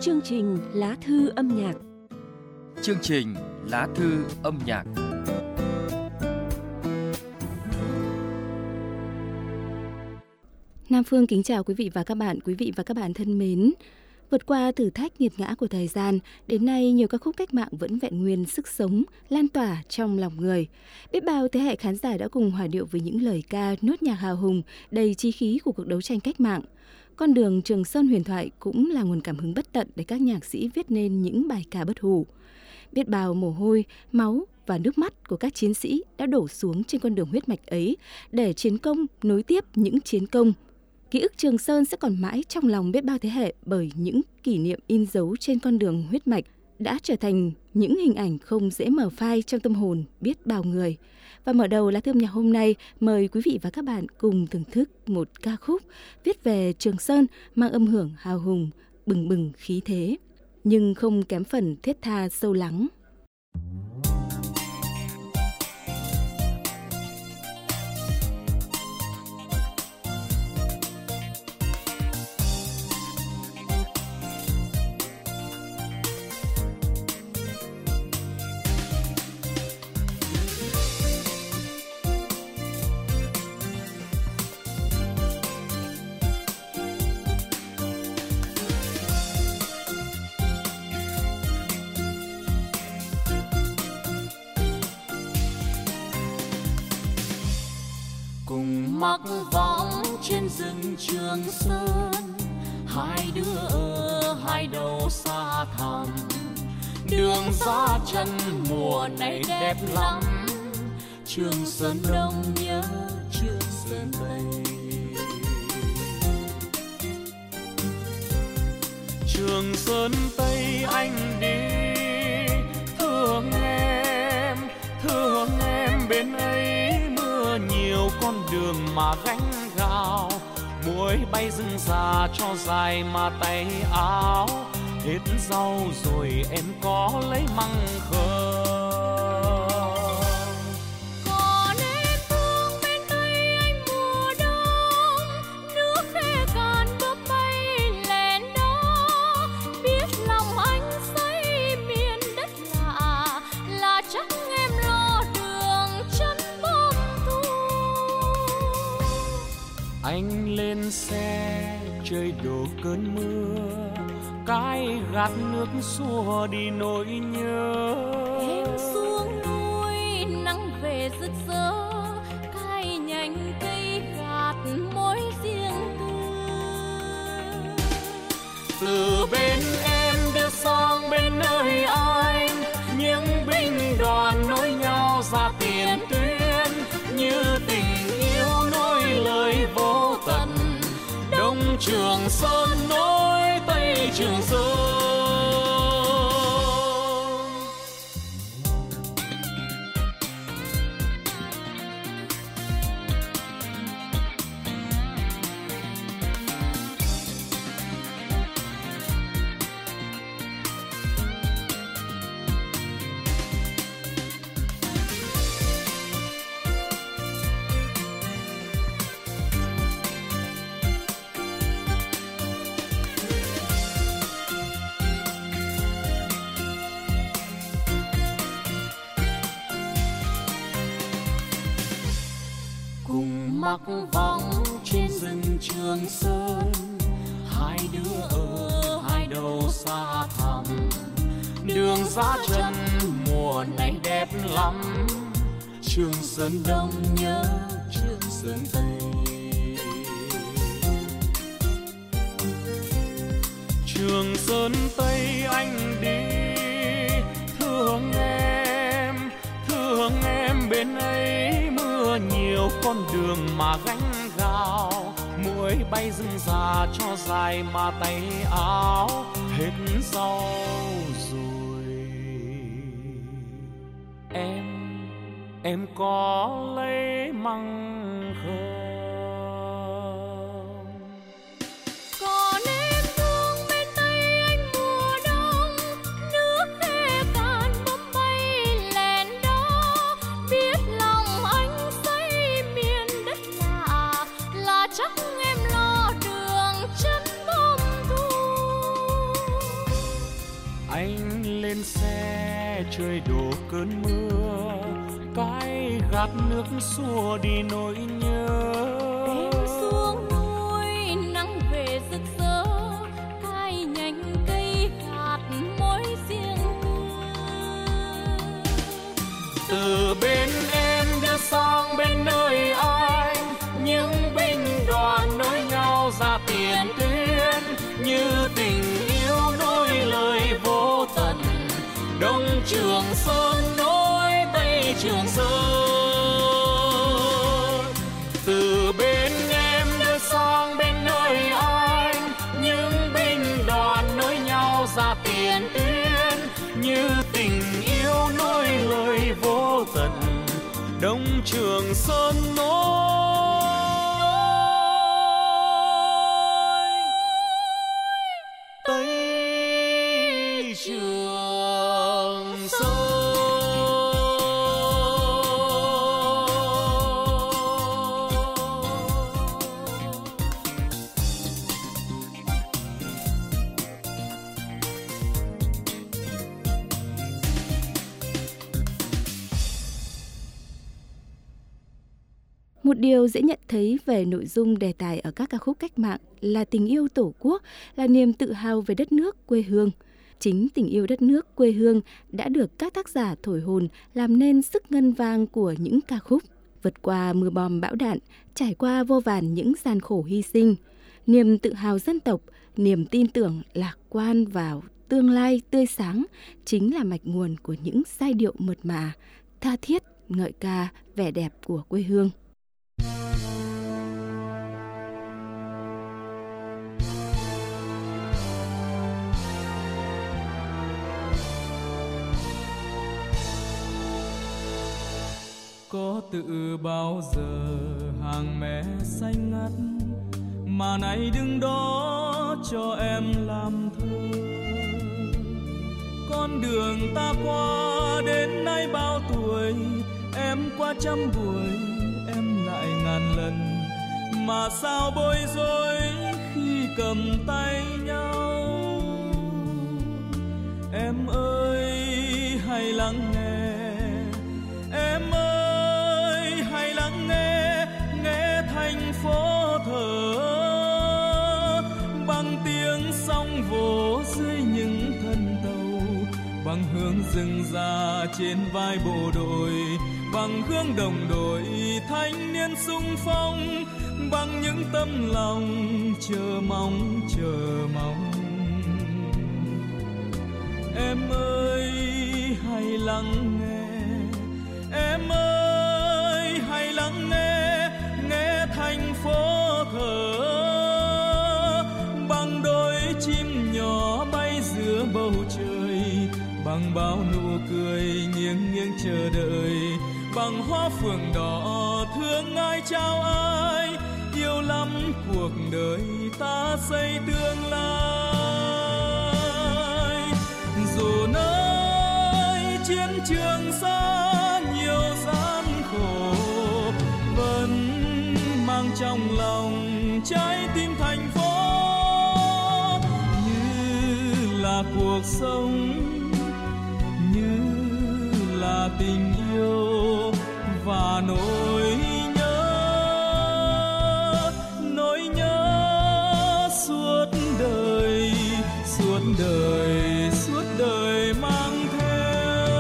Chương trình Lá thư âm nhạc. Chương trình Lá thư âm nhạc. Nam Phương kính chào quý vị và các bạn thân mến. Vượt qua thử thách nghiệt ngã của thời gian, đến nay nhiều ca khúc cách mạng vẫn vẹn nguyên sức sống, lan tỏa trong lòng người. Biết bao thế hệ khán giả đã cùng hòa điệu với những lời ca nốt nhạc hào hùng, đầy chí khí của cuộc đấu tranh cách mạng. Con đường Trường Sơn huyền thoại cũng là nguồn cảm hứng bất tận để các nhạc sĩ viết nên những bài ca bất hủ. Biết bao mồ hôi, máu và nước mắt của các chiến sĩ đã đổ xuống trên con đường huyết mạch ấy để chiến công nối tiếp những chiến công. Ký ức Trường Sơn sẽ còn mãi trong lòng biết bao thế hệ bởi những kỷ niệm in dấu trên con đường huyết mạch đã trở thành những hình ảnh không dễ mở phai trong tâm hồn biết bao người. Và mở đầu lá thư âm nhạc hôm nay, mời quý vị và các bạn cùng thưởng thức một ca khúc viết về Trường Sơn mang âm hưởng hào hùng, bừng bừng khí thế, nhưng không kém phần thiết tha sâu lắng. Cùng mắc võng trên rừng Trường Sơn, hai đứa ở hai đầu xa thẳm. Đường ra chân mùa này đẹp lắm, Trường Sơn Đông nhớ Trường Sơn Tây. Trường Sơn Tây anh đi, thương em bên ấy mưa nhiều con đường mà gánh gạo, muối bay rừng già cho dài mà tay áo, hết rau rồi em có lấy măng khờ. Còn em thương bên Tây anh mùa đông, nước khe cạn bước bay lẻn đó, biết lòng anh xây miền đất lạ, là chắc em lo đường chân bom thu. Anh lên xe trời đổ cơn mưa, cái gạt nước xua đi nỗi nhớ. Em xuống núi nắng về rực rỡ, cái nhành cây gạt mối riêng tư. Từ bên em đưa sang bên nơi anh, những binh đoàn nối nhau ra tiền tuyến, như tình yêu nối lời vô tận. Đông Trường Sơn nối Tây Trường Sơn. Mắc võng trên rừng Trường Sơn, hai đứa ở hai đầu xa thẳm. Đường ra chân mùa này đẹp lắm, Trường Sơn Đông nhớ Trường Sơn Tây. Trường Sơn Tây anh đi, thương em bên ấy mưa nhiều con đường mà gánh gạo, muối bay rừng già cho dài mà tay áo, hết rau rồi em có lấy măng khờ. Còn em thương bên Tây anh mùa đông, nước khe cạn bóng bay lẻn đó, biết lòng anh xây miền đất lạ, là chắc em lo đường chân bom thu. trời đổ cơn mưa, cái gạt nước xua đi nỗi nhớ. Đêm xuống núi nắng về rực rỡ, cái nhánh cây gạt mối riêng mưa. Từ bên em đưa sang bên nơi anh, những binh đoàn nối nhau ra tiền tuyến, như tình yêu nối lời vô tận. Đông Trường Sơn nối Tây Trường Sơn. Từ bên em đưa sang bên nơi anh, những binh đoàn nối nhau ra tiền tuyến, như tình yêu nối lời vô tận. Đông Trường Sơn nối Tây Trường Sơn. Một điều dễ nhận thấy về nội dung đề tài ở các ca khúc cách mạng là tình yêu Tổ quốc, là niềm tự hào về đất nước, quê hương. Chính tình yêu đất nước, quê hương đã được các tác giả thổi hồn làm nên sức ngân vang của những ca khúc. Vượt qua mưa bom bão đạn, trải qua vô vàn những gian khổ hy sinh, niềm tự hào dân tộc, niềm tin tưởng lạc quan vào tương lai tươi sáng chính là mạch nguồn của những giai điệu mượt mà, tha thiết, ngợi ca vẻ đẹp của quê hương. Có tự bao giờ hàng mẹ xanh ngắt mà nay đứng đó cho em làm thơ. Con đường ta qua đến nay bao tuổi, em qua trăm buổi, em lại ngàn lần, mà sao bối rối khi cầm tay nhau. Em ơi hãy lắng nghe, em ơi hãy lắng nghe, nghe thành phố thở bằng tiếng sóng vỗ dưới những thân tàu, bằng hương rừng già trên vai bộ đội, bằng hương đồng đội thanh niên xung phong, bằng những tấm lòng chờ mong chờ mong. Em ơi hãy lắng nghe, em ơi hãy lắng nghe, nghe thành phố thở bằng đôi chim nhỏ bay giữa bầu trời, bằng bao nụ cười nghiêng nghiêng chờ đợi, bằng hoa phượng đỏ thương ai trao ai, yêu lắm cuộc đời ta xây tương lai. Dù nơi chiến trường xa nhiều gian khổ, vẫn mang trong lòng trái tim thành phố, như là cuộc sống, như là tình yêu và nỗi nhớ suốt đời, suốt đời, suốt đời mang theo.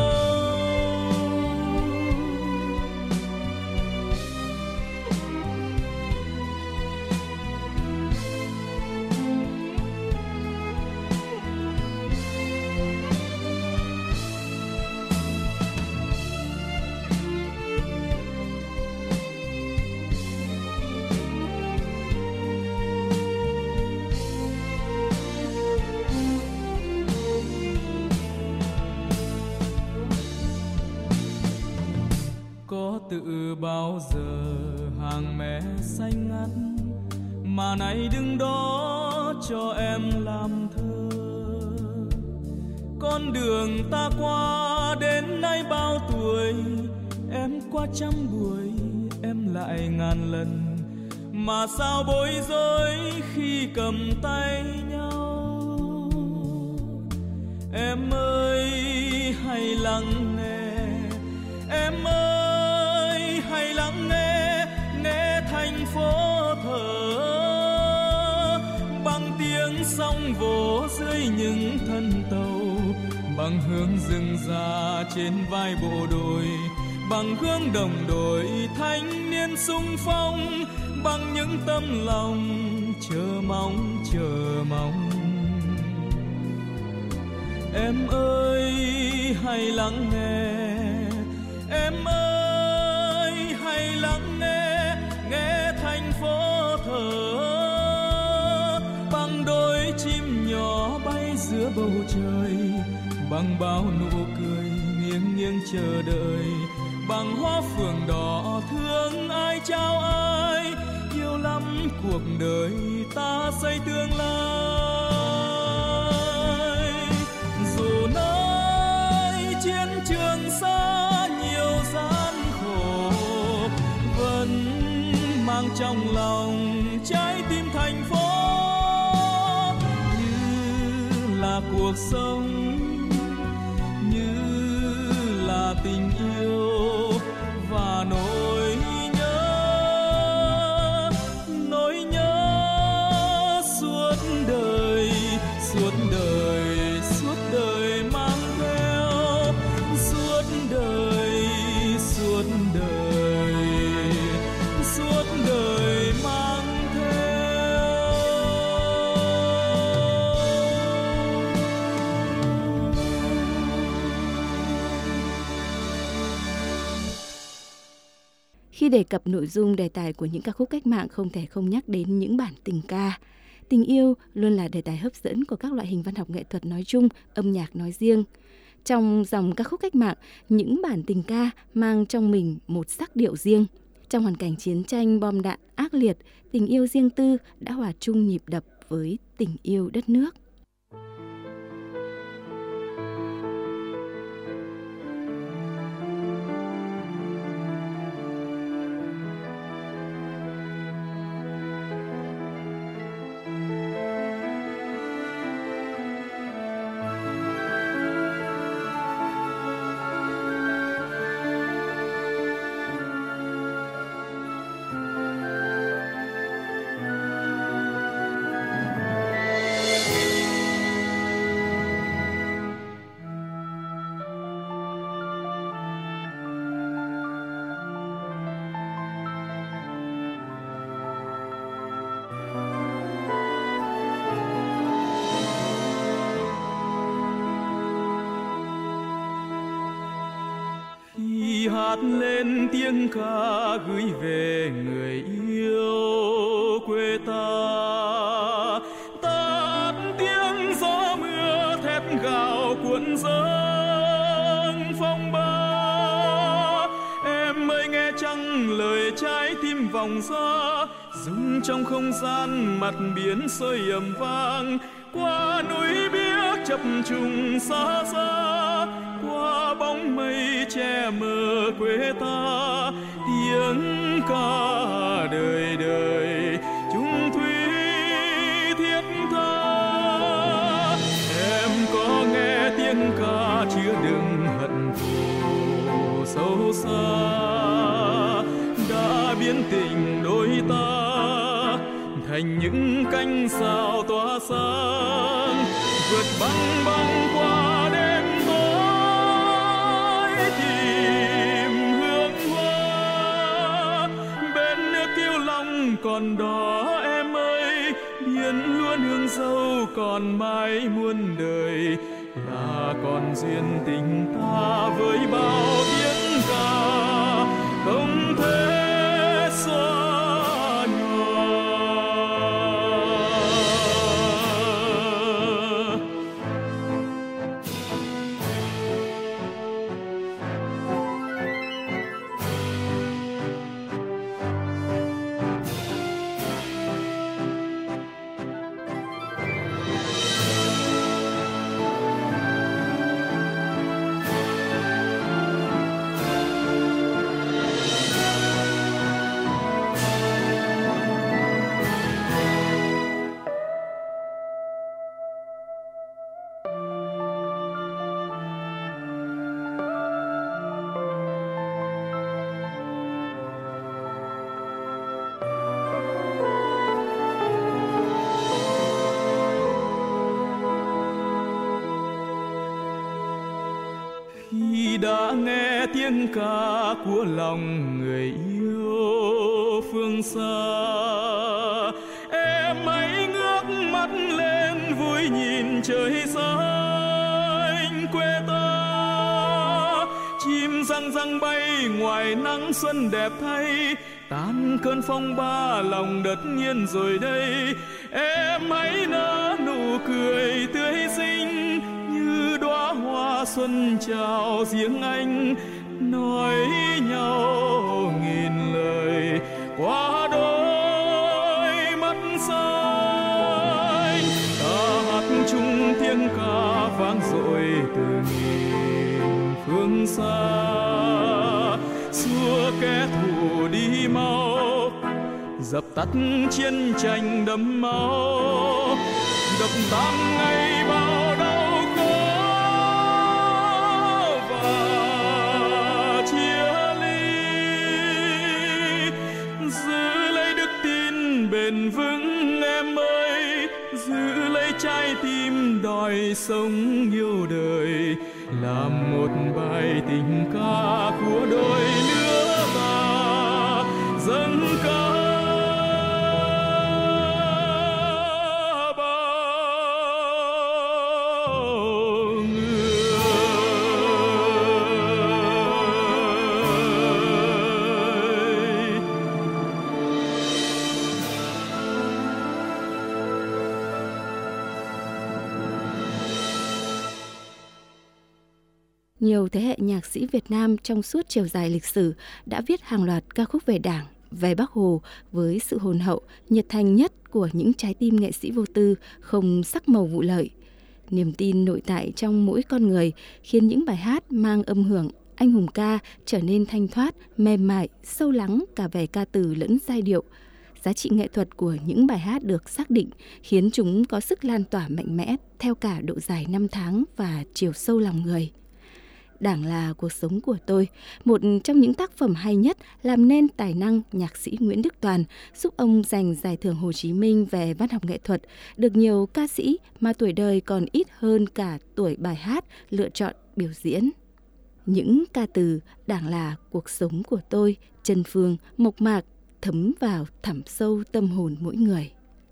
Có tự bao giờ hàng mẹ xanh ngắt mà nay đứng đó cho em làm thơ. Con đường ta qua đến nay bao tuổi, em qua trăm buổi, em lại ngàn lần, mà sao bối rối khi cầm tay nhau. Em ơi hãy lắng nghe, em ơi hãy lắng nghe, nghe thành phố thở bằng tiếng sóng vỗ dưới những thân tàu, bằng hướng rừng già trên vai bộ đội, bằng hướng đồng đội thanh niên xung phong, bằng những tấm lòng chờ mong chờ mong. Em ơi hãy lắng nghe, em ơi hãy lắng nghe, nghe thành phố thở bằng đôi chim nhỏ bay giữa bầu trời, bằng bao nụ cười nghiêng nghiêng chờ đợi, bằng hoa phượng đỏ thương ai trao ai, yêu lắm cuộc đời ta xây tương lai. Dù nơi chiến trường xa nhiều gian khổ, vẫn mang trong lòng trái tim thành phố, như là cuộc sống, như là tình yêu và nỗi nhớ suốt đời, suốt đời, suốt đời mang theo, suốt đời, suốt đời, suốt đời mang theo. Khi đề cập nội dung đề tài của những ca khúc cách mạng, không thể không nhắc đến những bản tình ca. Tình yêu luôn là đề tài hấp dẫn của các loại hình văn học nghệ thuật nói chung, âm nhạc nói riêng. Trong dòng ca khúc cách mạng, những bản tình ca mang trong mình một sắc điệu riêng. Trong hoàn cảnh chiến tranh bom đạn ác liệt, tình yêu riêng tư đã hòa chung nhịp đập với tình yêu đất nước. Hát lên tiếng ca gửi về người yêu quê ta, tắt tiếng gió mưa thét gào cuộn dâng phong ba. Em ơi nghe chăng lời trái tim vòng ra, rung trong không gian mặt biển sôi ầm vang, qua núi biếc chập trùng xa xa, qua bóng mây che mờ quê ta, tiếng ca đời đời chung thủy thiết tha. Em có nghe tiếng ca chứa đựng hận thù sâu xa, đã biến tình đôi ta thành những cánh sao tỏa sáng, vượt băng băng qua đêm tối tìm hương hoa. Bên nước Kiêu Long còn đó em ơi, biển luôn hương dâu còn mãi muôn đời, là còn duyên tình ta với bao tiếng ca không thể xóa. tiếng ca của lòng người yêu phương xa. Em hãy ngước mắt lên vui nhìn trời xanh quê ta, chim răng răng bay ngoài nắng xuân đẹp thay, tan cơn phong ba lòng đất nhiên rồi đây. Em hãy nở nụ cười tươi xinh như đóa hoa xuân chào riêng anh, nói nhau nghìn lời qua đôi mắt xanh. Ta hát chung tiếng ca vang dội từ nghìn phương xa, xua kẻ thù đi mau, dập tắt chiến tranh đẫm máu, đập tan ngày bao đau khổ và chia ly. Giữ lấy đức tin bền vững em ơi, giữ lấy trái tim đòi sống yêu đời, làm một bài tình ca của đôi lứa ta dâng ca bao người. Nhiều thế hệ nhạc sĩ Việt Nam trong suốt chiều dài lịch sử đã viết hàng loạt ca khúc về Đảng, về Bác Hồ với sự hồn hậu, nhiệt thành nhất của những trái tim nghệ sĩ vô tư, không sắc màu vụ lợi. Niềm tin nội tại trong mỗi con người khiến những bài hát mang âm hưởng anh hùng ca trở nên thanh thoát, mềm mại, sâu lắng cả về ca từ lẫn giai điệu. Giá trị nghệ thuật của những bài hát được xác định khiến chúng có sức lan tỏa mạnh mẽ theo cả độ dài năm tháng và chiều sâu lòng người. Đảng là cuộc sống của tôi, một trong những tác phẩm hay nhất làm nên tài năng nhạc sĩ Nguyễn Đức Toàn, giúp ông giành giải thưởng Hồ Chí Minh về văn học nghệ thuật, được nhiều ca sĩ mà tuổi đời còn ít hơn cả tuổi bài hát lựa chọn biểu diễn. Những ca từ Đảng là cuộc sống của tôi, chân phương, mộc mạc, thấm vào thẳm sâu tâm hồn mỗi người.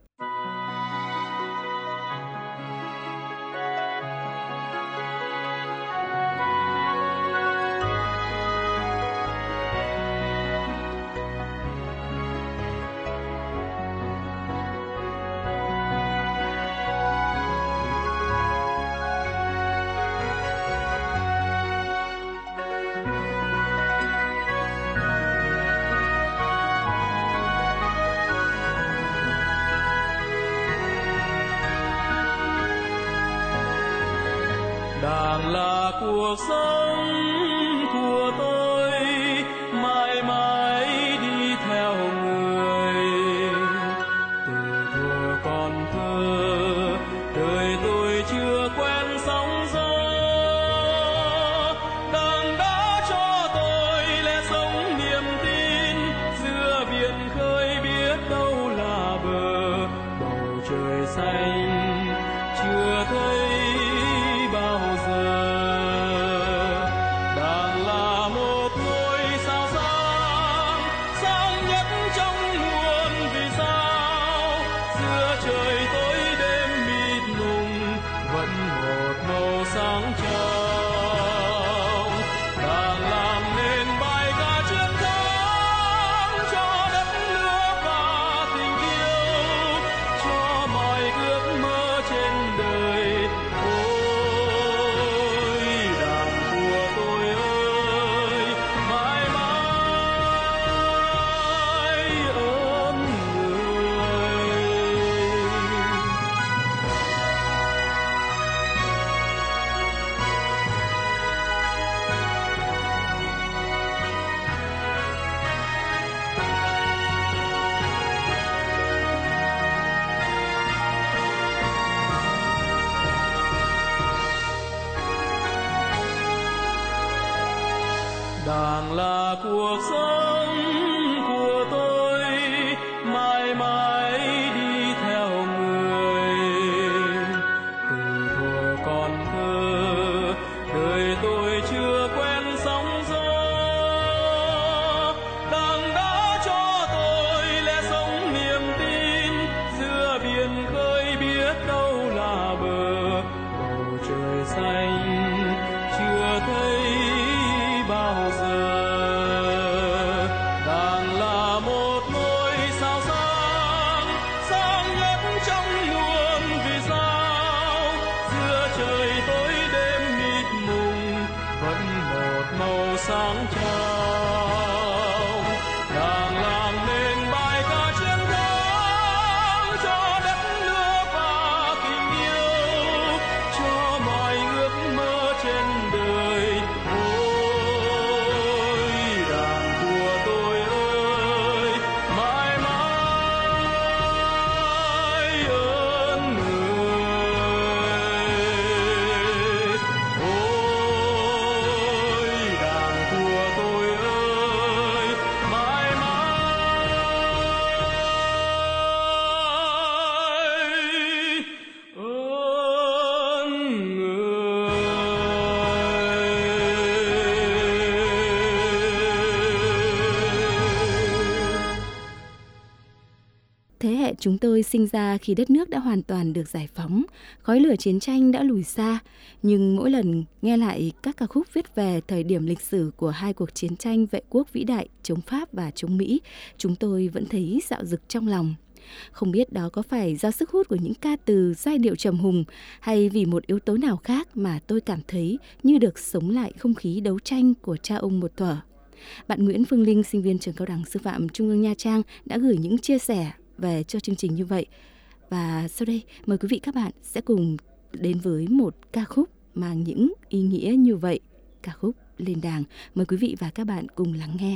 Đảng là cuộc sống của tôi, mãi mãi đi theo người. Từ thuở còn thơ, đời tôi chưa quen sóng gió. Đảng đã cho tôi lẽ sống niềm tin, giữa biển khơi biết đâu là bờ. Bầu trời xanh chưa thấy bao giờ. Đảng là một ngôi sao sáng, sáng nhất trong muôn vì sao. Giữa trời tối đêm mịt mùng, vẫn một màu sáng trong. Đảng làm nên bài ca chiến thắng cho đất nước và tình yêu, cho mọi ước mơ trên đời. Ôi Đảng của tôi ơi, mãi mãi ơn người. Đảng là cuộc sống của tôi, mãi mãi đi theo người. Từ thuở còn thơ, đời tôi chưa quen sóng gió. Thế hệ chúng tôi sinh ra khi đất nước đã hoàn toàn được giải phóng, khói lửa chiến tranh đã lùi xa, nhưng mỗi lần nghe lại các ca khúc viết về thời điểm lịch sử của hai cuộc chiến tranh vệ quốc vĩ đại chống Pháp và chống Mỹ, chúng tôi vẫn thấy dạo dực trong lòng. Không biết đó có phải do sức hút của những ca từ giai điệu trầm hùng hay vì một yếu tố nào khác mà tôi cảm thấy như được sống lại không khí đấu tranh của cha ông một thuở. Bạn Nguyễn Phương Linh, sinh viên trường Cao đẳng Sư phạm Trung ương Nha Trang đã gửi những chia sẻ về cho chương trình như vậy. Và sau đây mời quý vị các bạn sẽ cùng đến với một ca khúc mang những ý nghĩa như vậy. Ca khúc Lên Đàng. Mời quý vị và các bạn cùng lắng nghe.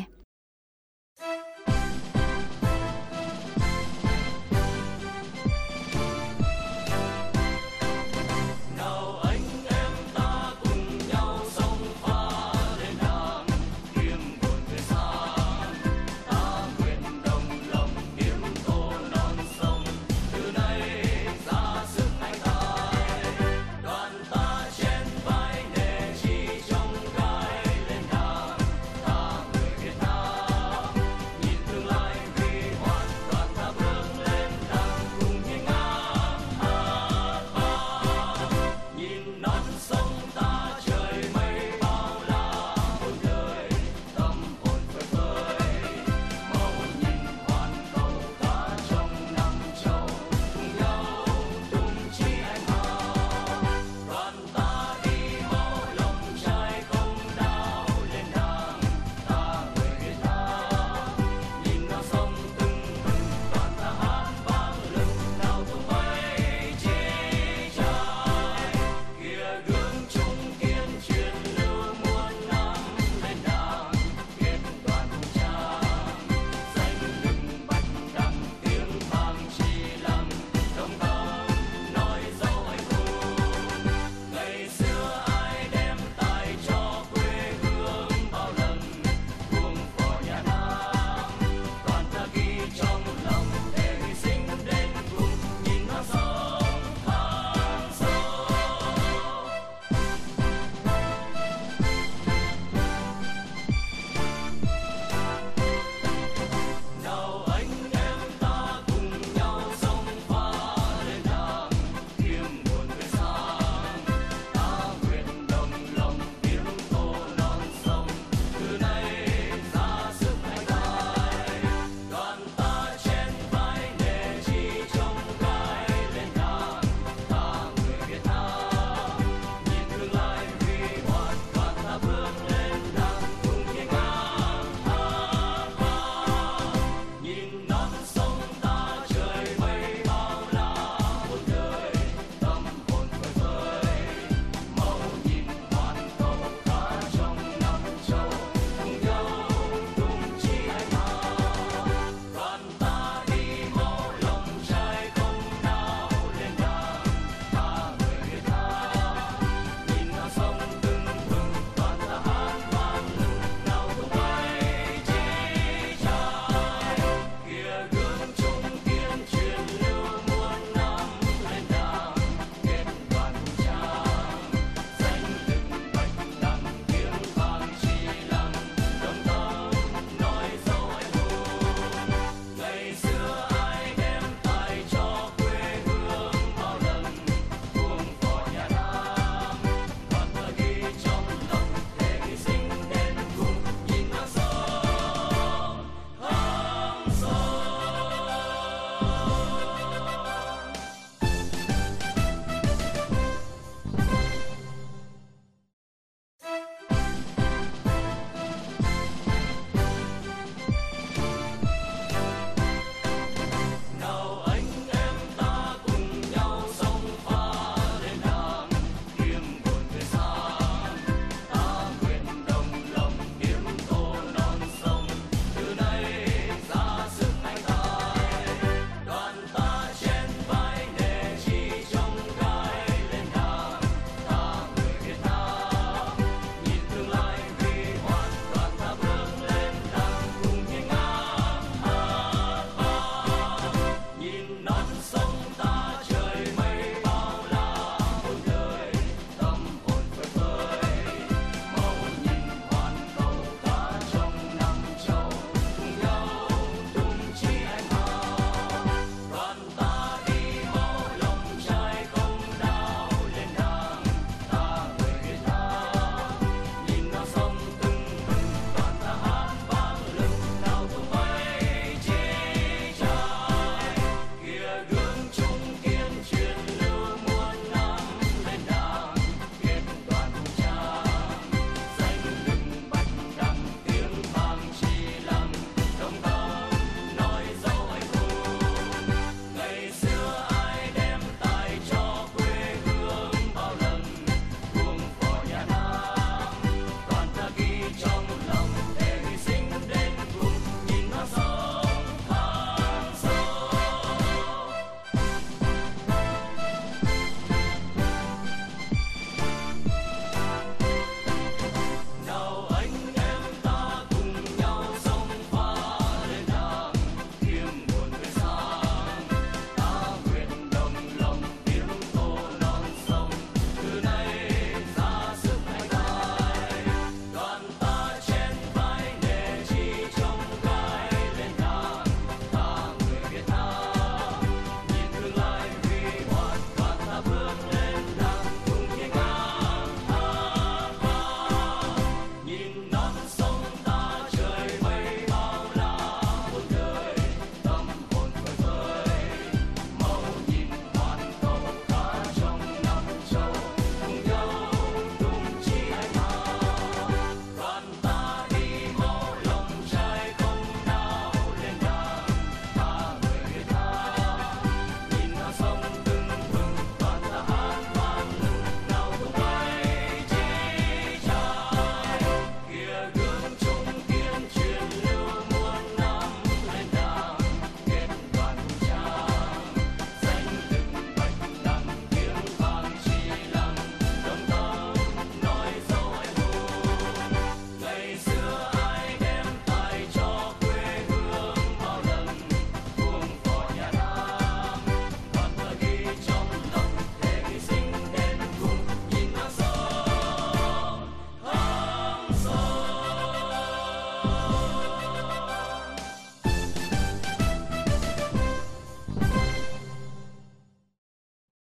Việt Nam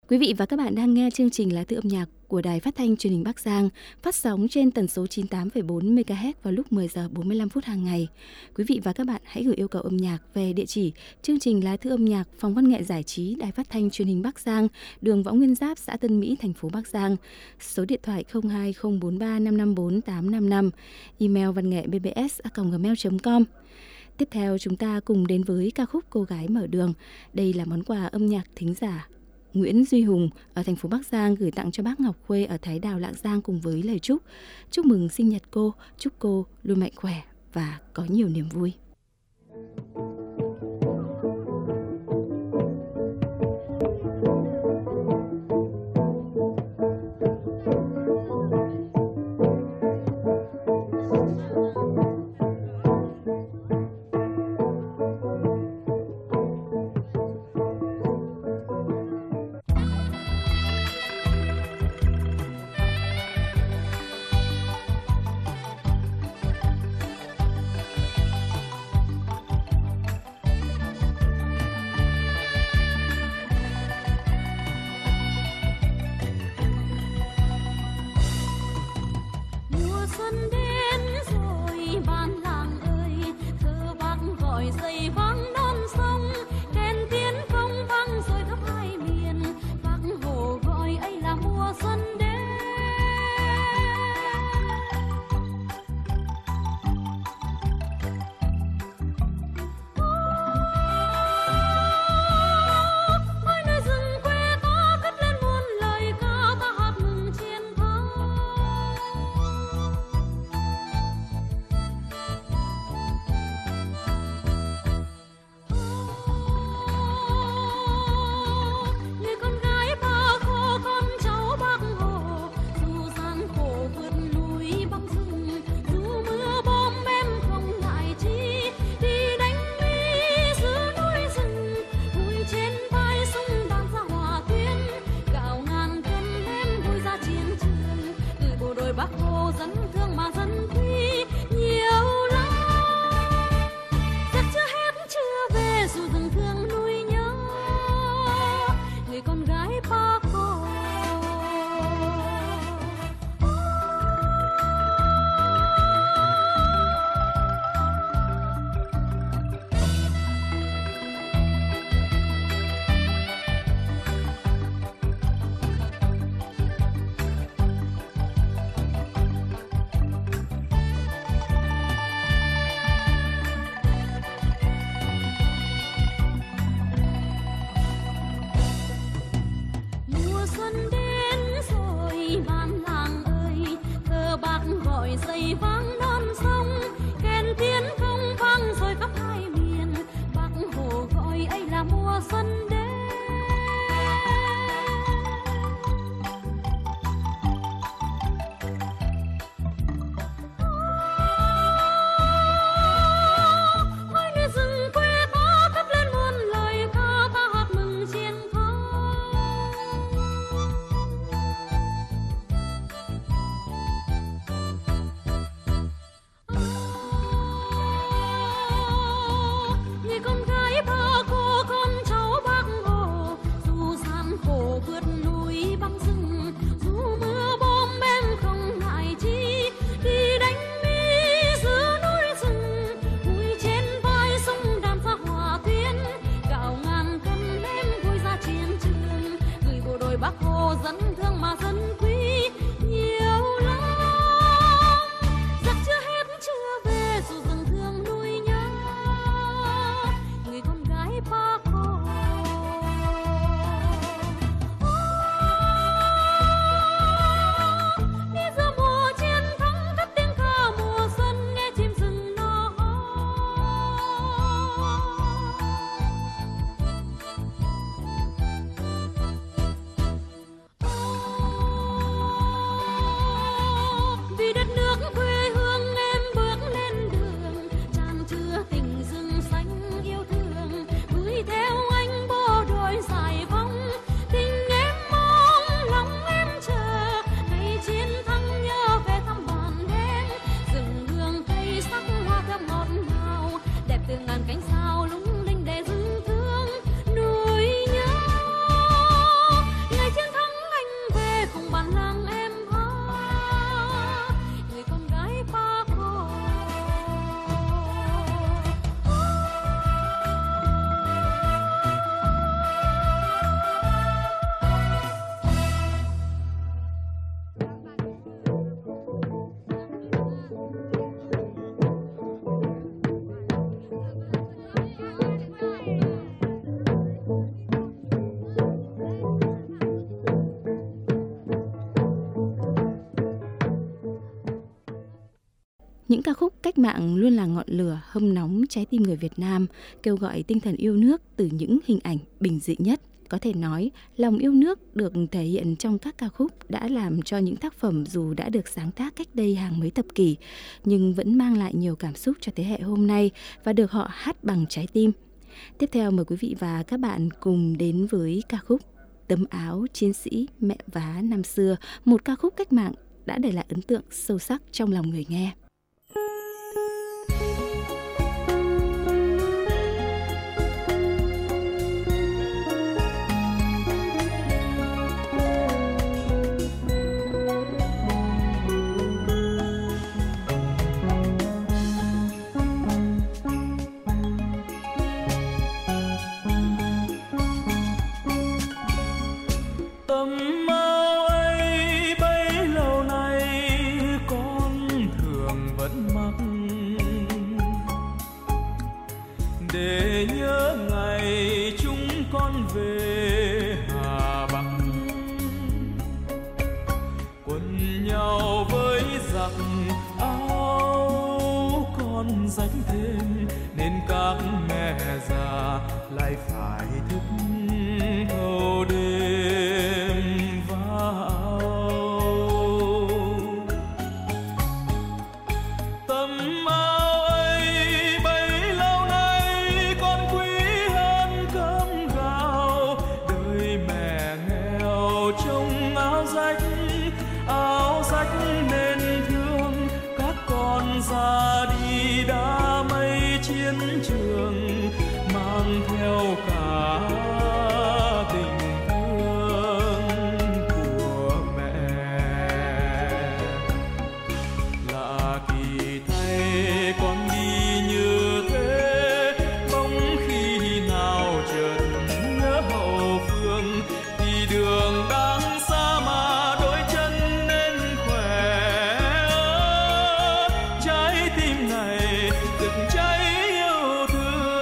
Quý vị và các bạn đang nghe chương trình Lá Thư âm nhạc của Đài Phát thanh Truyền hình Bắc Giang, phát sóng trên tần số 98,4 MHz vào lúc 10 giờ 45 phút hàng ngày. Quý vị và các bạn hãy gửi yêu cầu âm nhạc về địa chỉ chương trình Lá Thư âm nhạc, Phòng Văn nghệ Giải trí, Đài Phát thanh Truyền hình Bắc Giang, đường Võ Nguyên Giáp, xã Tân Mỹ, thành phố Bắc Giang. Số điện thoại 02043 554 855, email vanngệ@bbs@gmail.com. Tiếp theo chúng ta cùng đến với ca khúc Cô gái mở đường. Đây là món quà âm nhạc thính giả Nguyễn Duy Hùng ở thành phố Bắc Giang gửi tặng cho bác Ngọc Khuê ở Thái Đào, Lạng Giang cùng với lời chúc mừng sinh nhật cô, chúc cô luôn mạnh khỏe và có nhiều niềm vui. Những ca khúc cách mạng luôn là ngọn lửa hâm nóng trái tim người Việt Nam, kêu gọi tinh thần yêu nước từ những hình ảnh bình dị nhất. Có thể nói, lòng yêu nước được thể hiện trong các ca khúc đã làm cho những tác phẩm dù đã được sáng tác cách đây hàng mấy thập kỷ, nhưng vẫn mang lại nhiều cảm xúc cho thế hệ hôm nay và được họ hát bằng trái tim. Tiếp theo mời quý vị và các bạn cùng đến với ca khúc Tấm áo chiến sĩ mẹ vá năm xưa, một ca khúc cách mạng đã để lại ấn tượng sâu sắc trong lòng người nghe. Để nhớ ngày chúng con về Hà Bắc, quần nhau với giặc áo con rách thêm, nên các mẹ già lại phải thức thâu đêm vào. Tấm áo ấy bấy lâu nay con quý hơn cơm gạo, đời mẹ nghèo trông áo rách nên thương. Các con ra đi đã mây chiến trường, mang theo cả tình thương của mẹ. Lạ kỳ thay con đi như thế, bỗng khi nào chợt nhớ hậu phương, thì đường đang xa mà đôi chân nên khỏe. Trái tim này rực cháy yêu thương.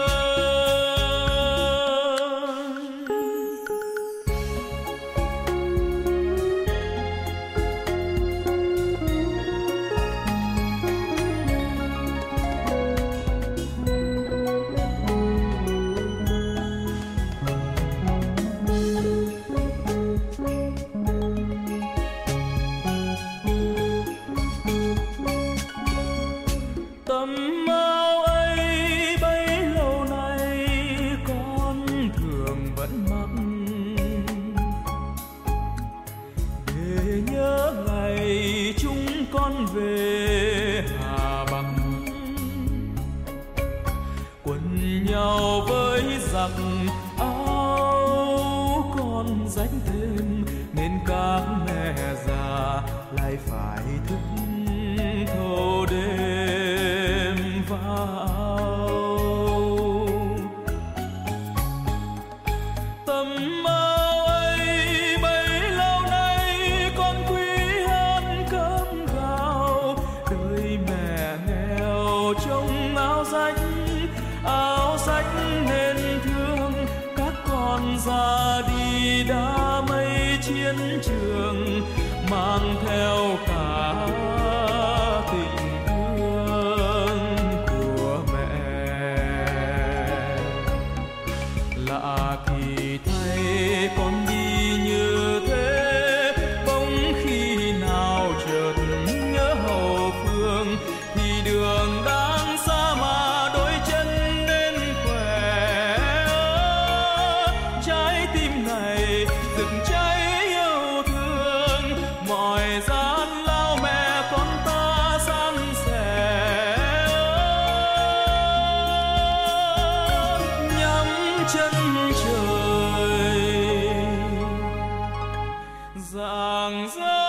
Tấm áo ấy bấy lâu nay con thường vẫn mặc, để nhớ ngày chúng con về Hà Bắc, quần nhau với giặc áo con rách thêm, nên các mẹ già lại phải thức thâu đêm vào. Tấm áo ấy bấy lâu nay con quý hơn cơm gạo, đời mẹ nghèo trông áo rách nên thương. Các con ra đi đã mây chiến trường, mang theo cả tình thương của mẹ. Lạ kỳ thay con đi như thế, bỗng khi nào chợt nhớ hậu phương, thì đường đang xa mà đôi chân nên khỏe. Trái tim này rực cháy yêu thương, mọi gian lao mẹ con ta san sẻ. Nhắm chân trời rạng rỡ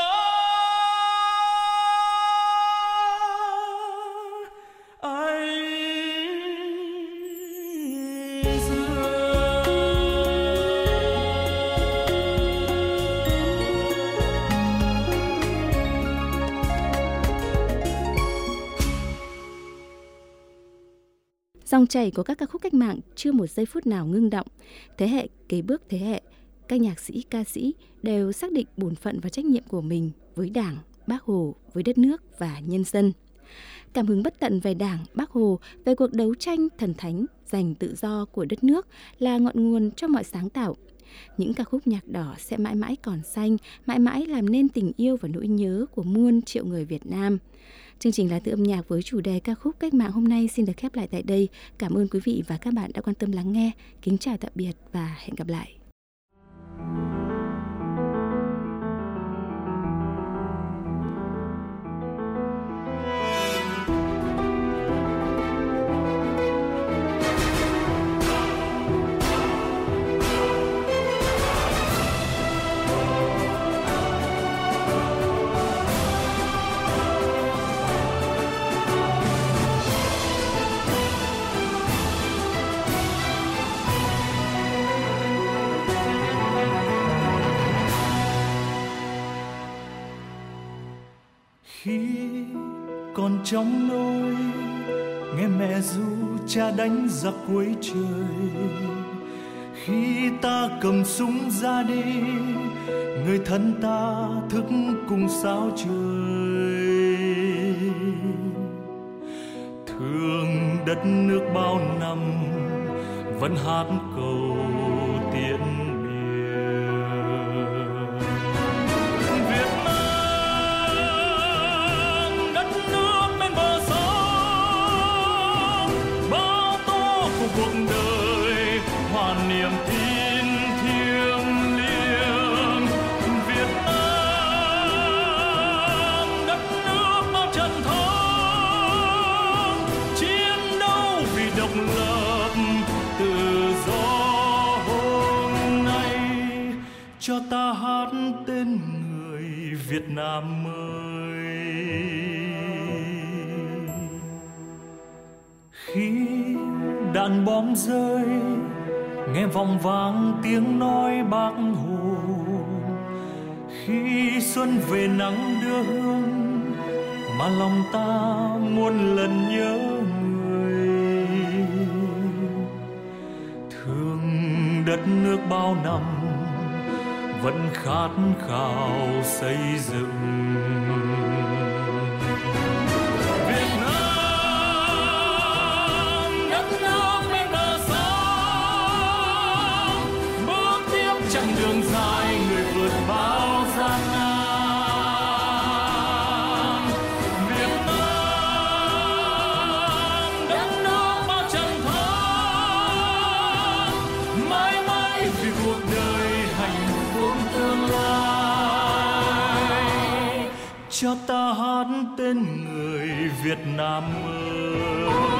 ánh Dòng chảy của các ca khúc cách mạng chưa một giây phút nào ngưng động. Thế hệ kế bước thế hệ, các nhạc sĩ, ca sĩ đều xác định bổn phận và trách nhiệm của mình với Đảng, Bác Hồ, với đất nước và nhân dân. Cảm hứng bất tận về Đảng, Bác Hồ, về cuộc đấu tranh thần thánh giành tự do của đất nước là ngọn nguồn cho mọi sáng tạo. Những ca khúc nhạc đỏ sẽ mãi mãi còn xanh, mãi mãi làm nên tình yêu và nỗi nhớ của muôn triệu người Việt Nam. Chương trình Lá Thư âm nhạc với chủ đề ca khúc cách mạng hôm nay xin được khép lại tại đây. Cảm ơn quý vị và các bạn đã quan tâm lắng nghe. Kính chào tạm biệt và hẹn gặp lại. Khi còn trong nôi nghe mẹ ru cha đánh giặc cuối trời, khi ta cầm súng ra đi người thân ta thức cùng sao trời, thương đất nước bao năm vẫn hát cầu tiến. Cuộc đời hòa niềm tin thiêng liêng Việt Nam, đất nước bao trận thắng, chiến đấu vì độc lập tự do. Hôm nay cho ta hát tên người Việt Nam ơi. Khi đạn bom rơi nghe vòng vang tiếng nói Bác Hồ, khi xuân về nắng đưa hương mà lòng ta muôn lần nhớ người, thương đất nước bao năm vẫn khát khao xây dựng. Chặng đường dài người vượt bao gian nan, Việt Nam, đất nước bao trận thắng, mãi mãi vì cuộc đời hạnh phúc tương lai, cho ta hát tên người Việt Nam ơi.